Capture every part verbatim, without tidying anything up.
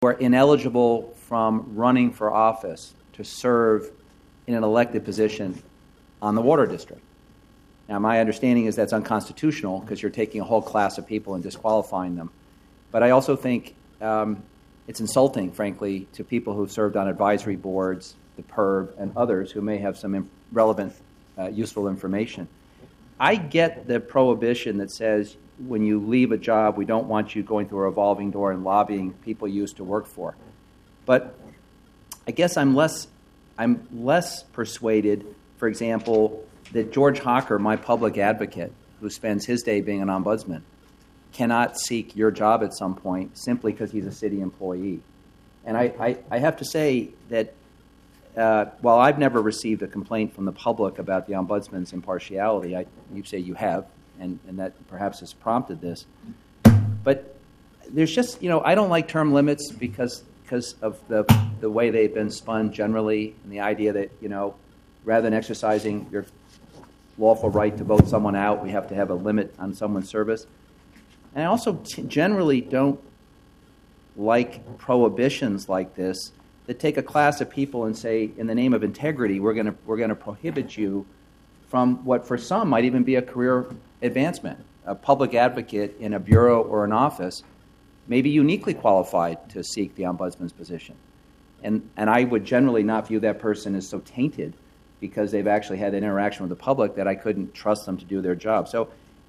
are ineligible from running for office to serve in an elected position on the water district. Now, my understanding is that's unconstitutional because you're taking a whole class of people and disqualifying them. But I also think um, it's insulting, frankly, to people who've served on advisory boards, the P E R B, and others who may have some im- relevant, uh, useful information. I get the prohibition that says when you leave a job, we don't want you going through a revolving door and lobbying people you used to work for. But I guess I'm less, I'm less persuaded, for example, that George Hocker, my public advocate, who spends his day being an ombudsman, cannot seek your job at some point simply because he's a city employee. And I, I, I have to say that uh, while I've never received a complaint from the public about the ombudsman's impartiality, I, you say you have, and, and that perhaps has prompted this. But there's just, you know, I don't like term limits because because of the the way they've been spun generally, and the idea that, you know, rather than exercising your lawful right to vote someone out, we have to have a limit on someone's service. And I also t- generally don't like prohibitions like this that take a class of people and say, in the name of integrity, we're going to we're going to prohibit you from what for some might even be a career advancement. A public advocate in a bureau or an office may be uniquely qualified to seek the ombudsman's position. And and I would generally not view that person as so tainted because they've actually had an interaction with the public that I couldn't trust them to do their job. So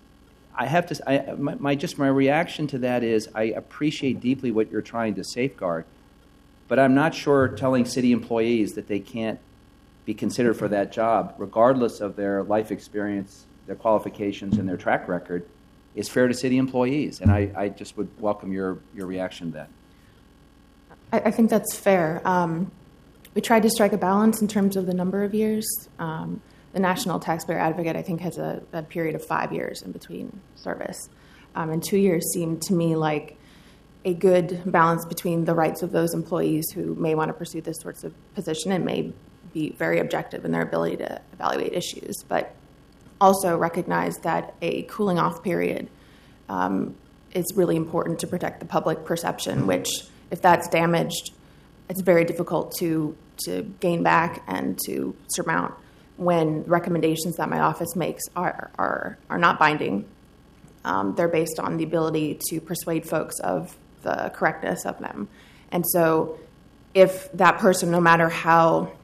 I have to, I, my, my just my reaction to that is I appreciate deeply what you're trying to safeguard, but I'm not sure telling city employees that they can't be considered for that job, regardless of their life experience, their qualifications, and their track record, is fair to city employees. And I, I just would welcome your, your reaction to that. I, I think that's fair. Um, we tried to strike a balance in terms of the number of years. Um, The National Taxpayer Advocate, I think, has a, a period of five years in between service. Um, and two years seemed to me like a good balance between the rights of those employees who may want to pursue this sorts of position and may be very objective in their ability to evaluate issues, but also recognize that a cooling off period um, is really important to protect the public perception, which, if that's damaged, it's very difficult to, to gain back and to surmount when recommendations that my office makes are are, are not binding. Um, they're based on the ability to persuade folks of the correctness of them. And so if that person, no matter how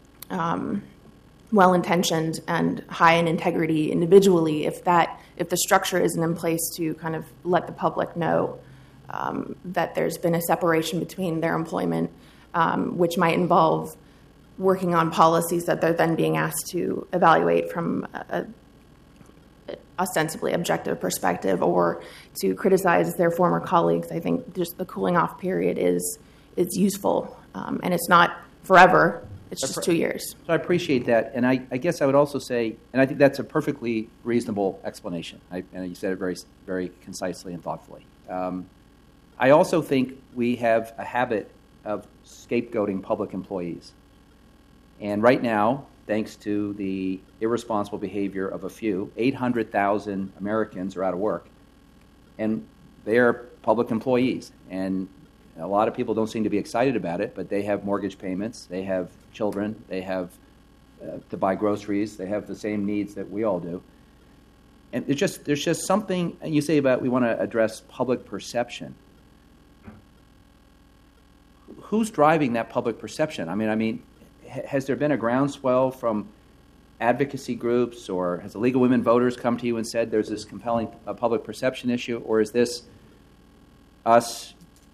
um, well-intentioned and high in integrity individually, if that if the structure isn't in place to kind of let the public know um, that there's been a separation between their employment, um, which might involve working on policies that they're then being asked to evaluate from a, a ostensibly objective perspective, or to criticize their former colleagues, I think just the cooling off period is is useful, um, and it's not forever. It's just two years. So I appreciate that, and I, I guess I would also say, and I think that's a perfectly reasonable explanation. I, and you said it very very concisely and thoughtfully. Um, I also think we have a habit of scapegoating public employees. And right now, thanks to the irresponsible behavior of a few, eight hundred thousand Americans are out of work. And they are public employees. And a lot of people don't seem to be excited about it, but they have mortgage payments, they have children, they have uh, to buy groceries, they have the same needs that we all do. And there's just, there's just something, you say about we want to address public perception. Who's driving that public perception? I mean, I mean, has there been a groundswell from advocacy groups, or has the League of Women Voters come to you and said there's this compelling uh, public perception issue, or is this us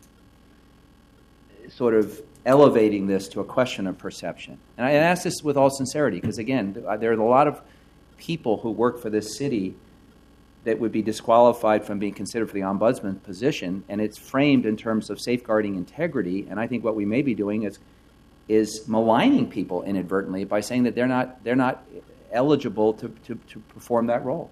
sort of elevating this to a question of perception? And I ask this with all sincerity because, again, there are a lot of people who work for this city that would be disqualified from being considered for the ombudsman position, and it's framed in terms of safeguarding integrity, and I think what we may be doing is is maligning people inadvertently by saying that they're not they're not eligible to, to, to perform that role.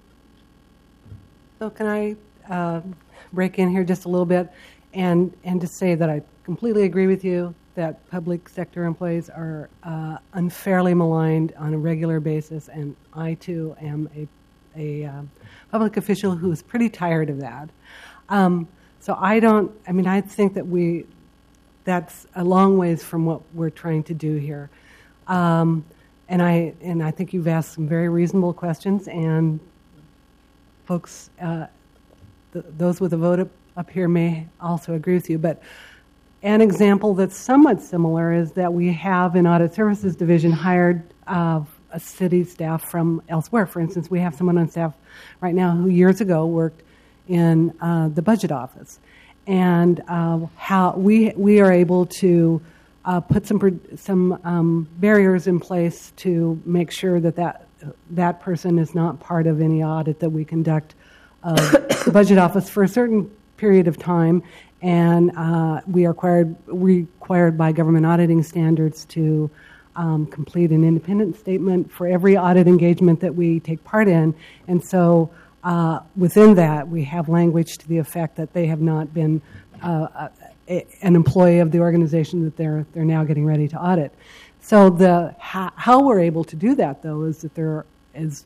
So can I uh, break in here just a little bit and and to say that I completely agree with you that public sector employees are uh, unfairly maligned on a regular basis, and I too am a a uh, public official who is pretty tired of that. Um, so I don't. I mean, I think that we that's a long ways from what we're trying to do here. Um, and I and I think you've asked some very reasonable questions, and folks, uh, th- those with a vote up, up here may also agree with you. But an example that's somewhat similar is that we have in Audit Services Division hired uh, a city staff from elsewhere. For instance, we have someone on staff right now who years ago worked in uh, the budget office. And uh, how we we are able to uh, put some some um, barriers in place to make sure that, that that person is not part of any audit that we conduct of the budget office for a certain period of time. And uh, we are required required by government auditing standards to um, complete an independent statement for every audit engagement that we take part in. And so uh, within that, we have language to the effect that they have not been uh, a, an employee of the organization that they're they're now getting ready to audit. So the how, how we're able to do that, though, is that there is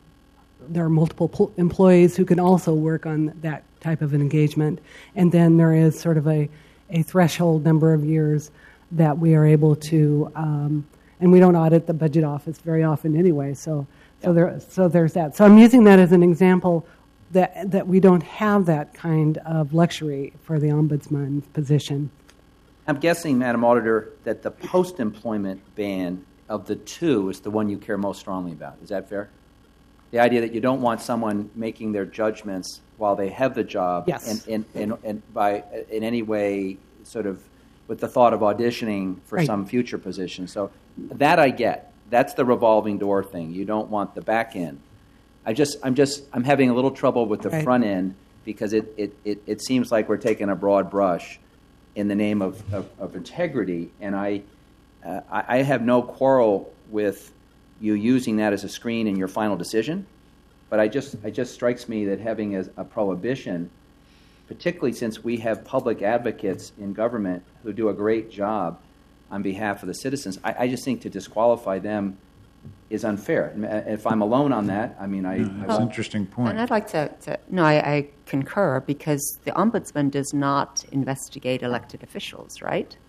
there are multiple pl- employees who can also work on that type of an engagement, and then there is sort of a, a threshold number of years that we are able to, um, and we don't audit the budget office very often anyway, so so there so there's that. So I'm using that as an example that that we don't have that kind of luxury for the ombudsman position. I'm guessing, Madam Auditor, that the post-employment ban of the two is the one you care most strongly about. Is that fair? The idea that you don't want someone making their judgments while they have the job, yes, and, and, and, and by in any way sort of with the thought of auditioning for right. some future position. So that I get. That's the revolving door thing. You don't want the back end. I just, I'm just, I'm having a little trouble with the right. front end because it, it, it, it seems like we're taking a broad brush in the name of, of, of integrity, and I, uh, I, I have no quarrel with you using that as a screen in your final decision, but I just it just strikes me that having a, a prohibition, particularly since we have public advocates in government who do a great job on behalf of the citizens, I, I just think to disqualify them is unfair. And if I'm alone on that, I mean, I... Yeah, that's I an interesting point. And I'd like to... to no, I, I concur, because the ombudsman does not investigate elected officials, right?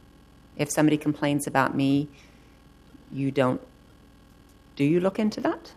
If somebody complains about me, you don't... Do you look into that?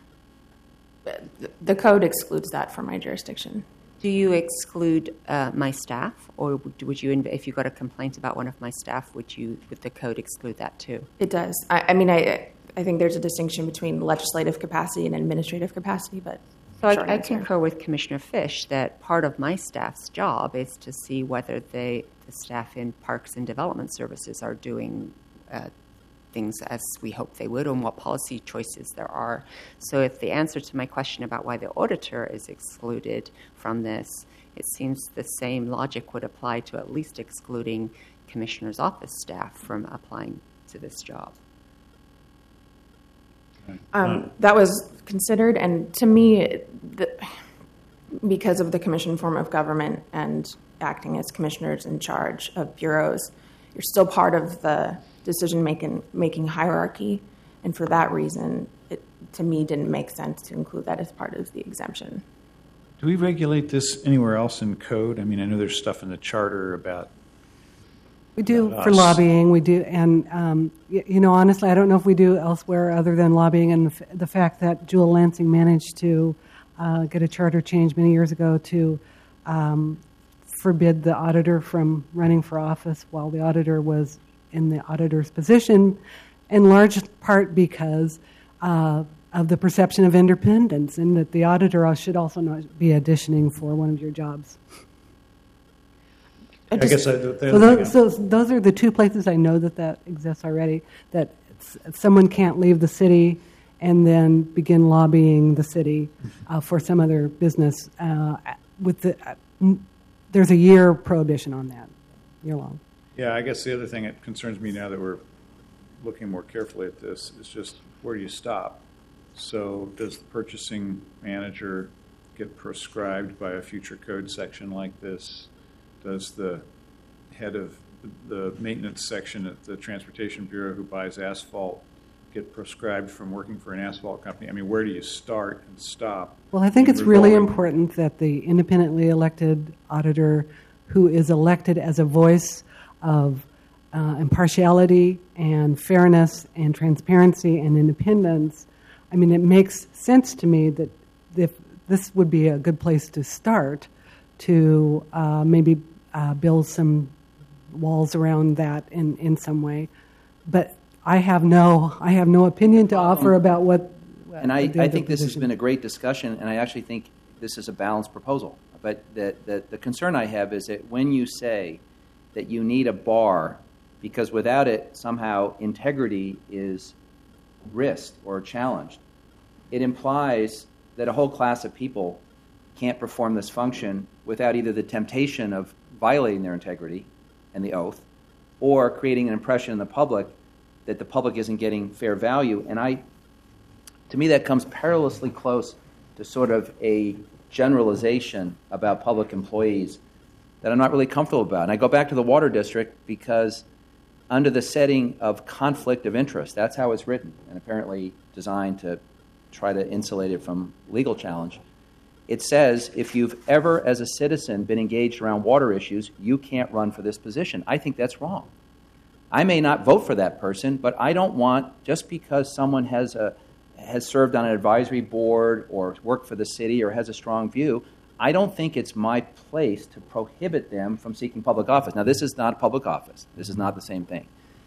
The code excludes that from my jurisdiction. Do you exclude uh, my staff, or would, would you, if you got a complaint about one of my staff, would you, would the code exclude that too? It does. I, I mean, I I think there's a distinction between legislative capacity and administrative capacity, but so I, I concur with Commissioner Fish that part of my staff's job is to see whether they, the staff in Parks and Development Services are doing uh, things as we hope they would, and what policy choices there are. So if the answer to my question about why the auditor is excluded from this, it seems the same logic would apply to at least excluding Commissioner's office staff from applying to this job. Um, that was considered, and to me, the, because of the commission form of government and acting as commissioners in charge of bureaus, you're still part of the decision-making making hierarchy, and for that reason, it, to me, didn't make sense to include that as part of the exemption. Do we regulate this anywhere else in code? I mean, I know there's stuff in the charter about... We do about for us. lobbying, we do, and, um, y- you know, honestly, I don't know if we do elsewhere other than lobbying, and the, f- the fact that Jewel Lansing managed to uh, get a charter change many years ago to um, forbid the auditor from running for office while the auditor was in the auditor's position, in large part because uh, of the perception of independence, and that the auditor should also not be auditioning for one of your jobs. I I just- guess I, the, the So other those, thing so those are the two places I know that that exists already, that s- someone can't leave the city and then begin lobbying the city uh, for some other business. Uh, with the, uh, m- there's a year prohibition on that, year long. Yeah, I guess the other thing that concerns me now that we're looking more carefully at this is just where do you stop? So does the purchasing manager get prescribed by a future code section like this? Does the head of the maintenance section at the Transportation Bureau who buys asphalt get prescribed from working for an asphalt company? I mean, where do you start and stop? Well, I think in it's really revolving- important that the independently elected auditor who is elected as a voice of uh, impartiality and fairness and transparency and independence, I mean, it makes sense to me that if this would be a good place to start to uh, maybe uh, build some walls around that in, in some way. But I have no I have no opinion to offer about what. And I, I think this has position. been a great discussion, and I actually think this is a balanced proposal. But the, the, the concern I have is that when you say that you need a bar, because without it, somehow integrity is risked or challenged, it implies that a whole class of people can't perform this function without either the temptation of violating their integrity and the oath, or creating an impression in the public that the public isn't getting fair value. And I, to me, that comes perilously close to sort of a generalization about public employees that I'm not really comfortable about. And I go back to the water district because under the setting of conflict of interest, that's how it's written, and apparently designed to try to insulate it from legal challenge. It says if you've ever, as a citizen, been engaged around water issues, you can't run for this position. I think that's wrong. I may not vote for that person, but I don't want, just because someone has a has served on an advisory board or worked for the city or has a strong view, I don't think it's my place to prohibit them from seeking public office. Now, this is not public office. This is not the same thing.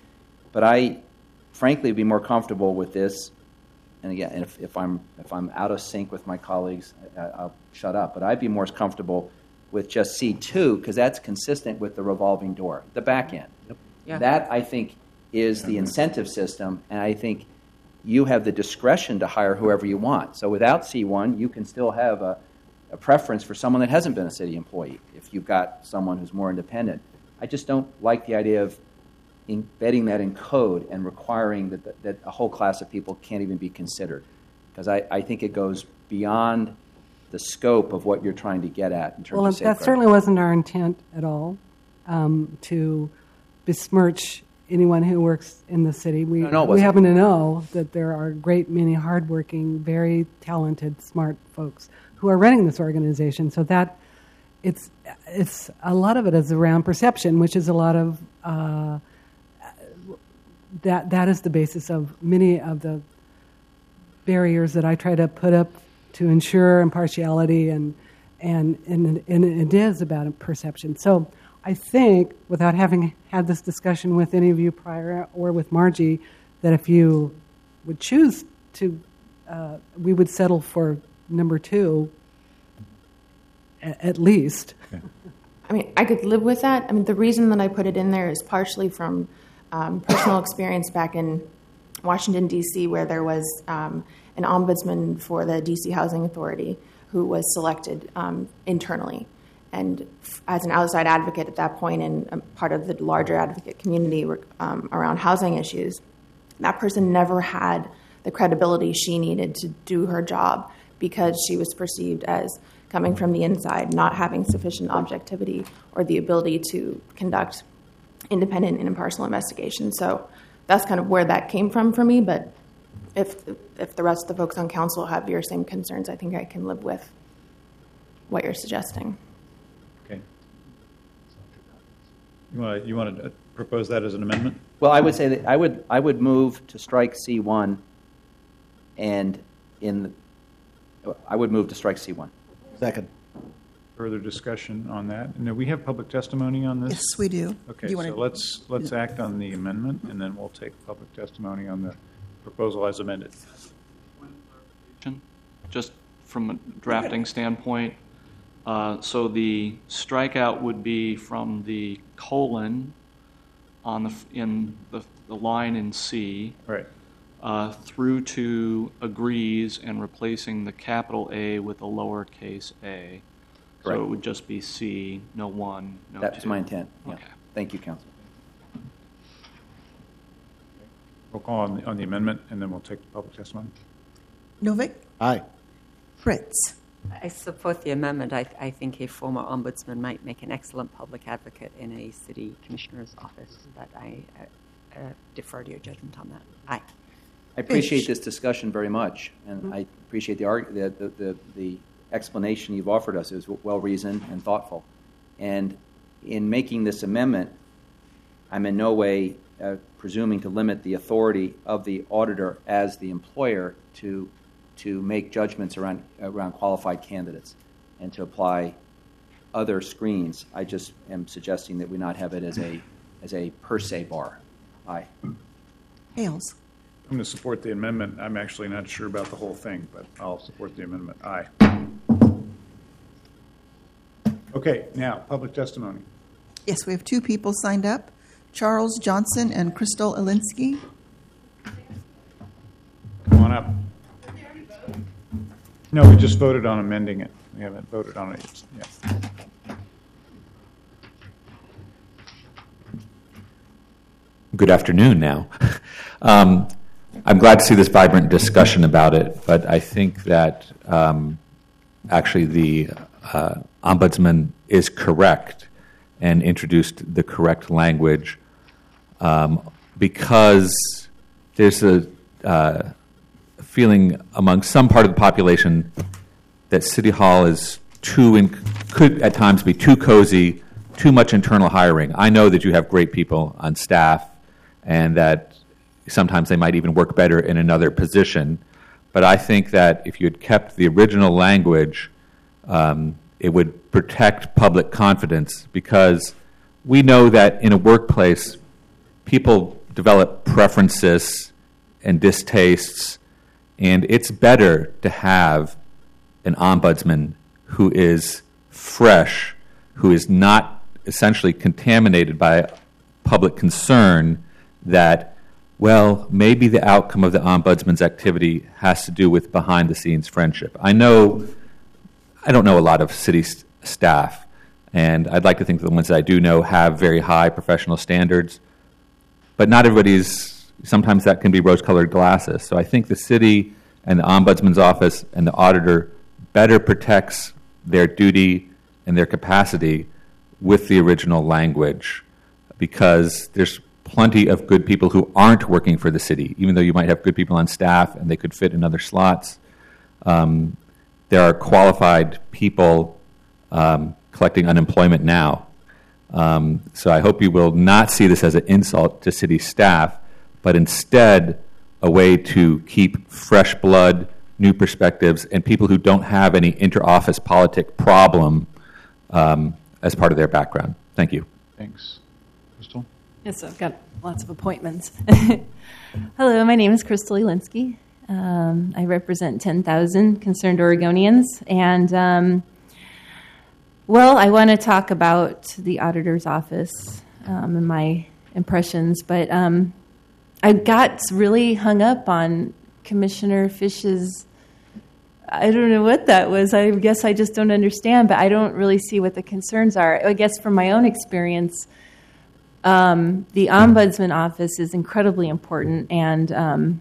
But I, frankly, would be more comfortable with this. And again, if, if I'm if I'm out of sync with my colleagues, I, I'll shut up. But I'd be more comfortable with just C two because that's consistent with the revolving door, the back end. Yep. Yeah. That, I think, is the incentive system, and I think you have the discretion to hire whoever you want. So without C one, you can still have a, a preference for someone that hasn't been a city employee if you've got someone who's more independent. I just don't like the idea of embedding that in code and requiring that, that, that a whole class of people can't even be considered, because I, I think it goes beyond the scope of what you're trying to get at in terms Well, of safeguarding. that certainly wasn't our intent at all, um, to besmirch anyone who works in the city. We, No, no, it we wasn't. happen to know that there are a great many hardworking, very talented, smart folks who are running this organization. So that it's it's a lot of it is around perception, which is a lot of uh, that that is the basis of many of the barriers that I try to put up to ensure impartiality, and and and, and it is about perception. So I think, without having had this discussion with any of you prior or with Margie, that if you would choose to, uh, we would settle for number two, a- at least. Okay. I mean, I could live with that. I mean, the reason that I put it in there is partially from um, personal experience back in Washington, D C, where there was um, an ombudsman for the D C Housing Authority who was selected um, internally. And as an outside advocate at that point and um, part of the larger advocate community um, around housing issues, that person never had the credibility she needed to do her job because she was perceived as coming from the inside, not having sufficient objectivity or the ability to conduct independent and impartial investigation. So that's kind of where that came from for me. But if if the rest of the folks on council have your same concerns, I think I can live with what you're suggesting. Okay. You want to, you want to propose that as an amendment? Well, I would say that I would I would move to strike C one, and in the, I would move to strike C one. Second. Further discussion on that? And do we have public testimony on this? Yes, we do. Okay, Do you so wanna- let's, let's act on the amendment, and then we'll take public testimony on the proposal as amended. Just from a drafting standpoint, uh, so the strikeout would be from the colon on the f- in the, the line in C Right. uh, through to agrees and replacing the capital A with a lowercase a. Correct. So it would just be C, no one, no two. That was my intent. Yeah. Okay. Thank you, Council. We'll call on the, on the amendment, and then we'll take the public testimony. Novick? Aye. Fritz? I support the amendment. I, I think a former ombudsman might make an excellent public advocate in a city commissioner's office, but I uh, uh, defer to your judgment on that. Aye. I appreciate Fish. this discussion very much, and I appreciate the, arg- the, the, the, the explanation you've offered us. It was well-reasoned and thoughtful. And in making this amendment, I'm in no way uh, presuming to limit the authority of the auditor as the employer to to make judgments around around qualified candidates and to apply other screens. I just am suggesting that we not have it as a as a per se bar. Aye. Hales. I'm going to support the amendment. I'm actually not sure about the whole thing, but I'll support the amendment. Aye. Okay, now, public testimony. Yes, we have two people signed up, Charles Johnson and Crystal Alinsky. Come on up. No, we just voted on amending it. We haven't voted on it yet. Good afternoon now. um, I'm glad to see this vibrant discussion about it, but I think that um, actually the uh, Ombudsman is correct and introduced the correct language um, because there's a uh, feeling among some part of the population that City Hall is too, in, could at times be too cozy, too much internal hiring. I know that you have great people on staff and that sometimes they might even work better in another position. But I think that if you had kept the original language, um, it would protect public confidence, because we know that in a workplace, people develop preferences and distastes, and it's better to have an ombudsman who is fresh, who is not essentially contaminated by public concern that, well, maybe the outcome of the ombudsman's activity has to do with behind-the-scenes friendship. I know, I don't know a lot of city st- staff, and I'd like to think that the ones that I do know have very high professional standards, but not everybody's, sometimes that can be rose-colored glasses. So I think the city and the ombudsman's office and the auditor better protects their duty and their capacity with the original language, because there's plenty of good people who aren't working for the city, even though you might have good people on staff and they could fit in other slots. Um, there are qualified people um, collecting unemployment now. Um, so I hope you will not see this as an insult to city staff, but instead a way to keep fresh blood, new perspectives, and people who don't have any inter-office politic problem um, as part of their background. Thank you. Thanks. Crystal? Yes, I've got lots of appointments. Hello, my name is Crystal Elinsky. Um, I represent ten thousand concerned Oregonians. And, um, well, I want to talk about the auditor's office um, and my impressions, but um, I got really hung up on Commissioner Fish's, I don't know what that was. I guess I just don't understand, but I don't really see what the concerns are. I guess from my own experience, Um, the Ombudsman Office is incredibly important, and um,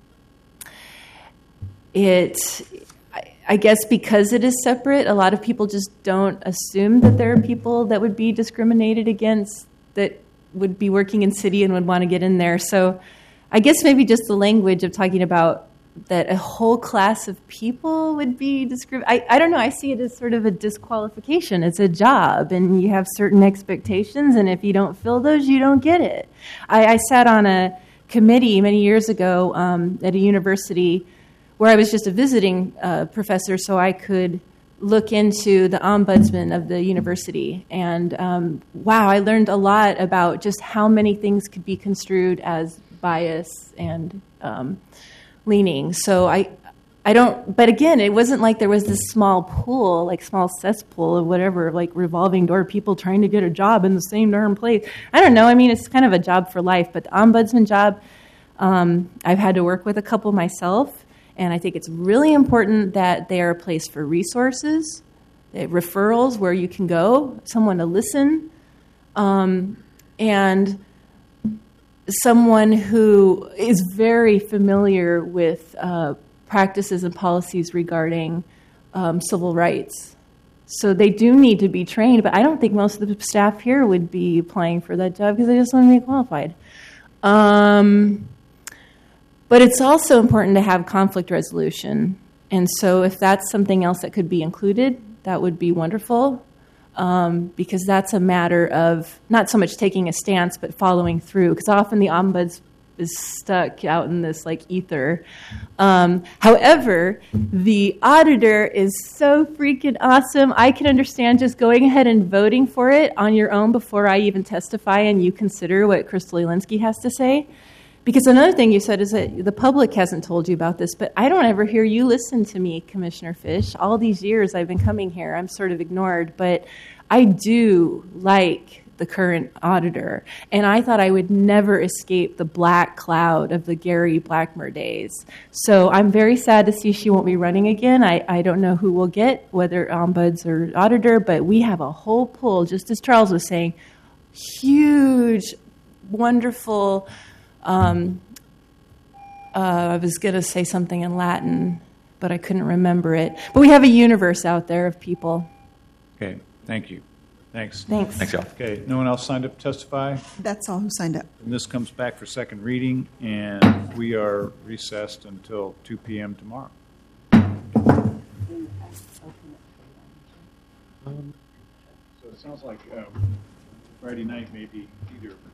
it, I, I guess because it is separate, a lot of people just don't assume that there are people that would be discriminated against that would be working in city and would want to get in there. So I guess maybe just the language of talking about that a whole class of people would be discriminated. I, I don't know. I see it as sort of a disqualification. It's a job, and you have certain expectations, and if you don't fill those, you don't get it. I, I sat on a committee many years ago um, at a university where I was just a visiting uh, professor, so I could look into the ombudsman of the university. And um, wow, I learned a lot about just how many things could be construed as bias and um leaning. So I, I don't, but again, it wasn't like there was this small pool, like small cesspool of whatever, like revolving door people trying to get a job in the same darn place. I don't know. I mean, it's kind of a job for life, but the ombudsman job, um, I've had to work with a couple myself, and I think it's really important that they are a place for resources, referrals where you can go, someone to listen, um, and someone who is very familiar with uh, practices and policies regarding um, civil rights. So they do need to be trained, but I don't think most of the staff here would be applying for that job because they just want to be qualified. Um, but it's also important to have conflict resolution. And so if that's something else that could be included, that would be wonderful. um, because that's a matter of not so much taking a stance, but following through. Because often the ombuds is stuck out in this like ether. Um, however, the auditor is so freaking awesome. I can understand just going ahead and voting for it on your own before I even testify and you consider what Crystal Elinsky has to say. Because another thing you said is that the public hasn't told you about this, but I don't ever hear you listen to me, Commissioner Fish. All these years I've been coming here, I'm sort of ignored, but I do like the current auditor, and I thought I would never escape the black cloud of the Gary Blackmer days. So I'm very sad to see she won't be running again. I, I don't know who we'll get, whether ombuds or auditor, but we have a whole pool, just as Charles was saying, huge, wonderful, um, uh, I was going to say something in Latin, but I couldn't remember it. But we have a universe out there of people. Okay, thank you. Thanks. Thanks. Thanks, y'all. Okay, no one else signed up to testify? That's all who signed up. And this comes back for second reading, and we are recessed until two p.m. tomorrow. So it sounds like uh, Friday night may be either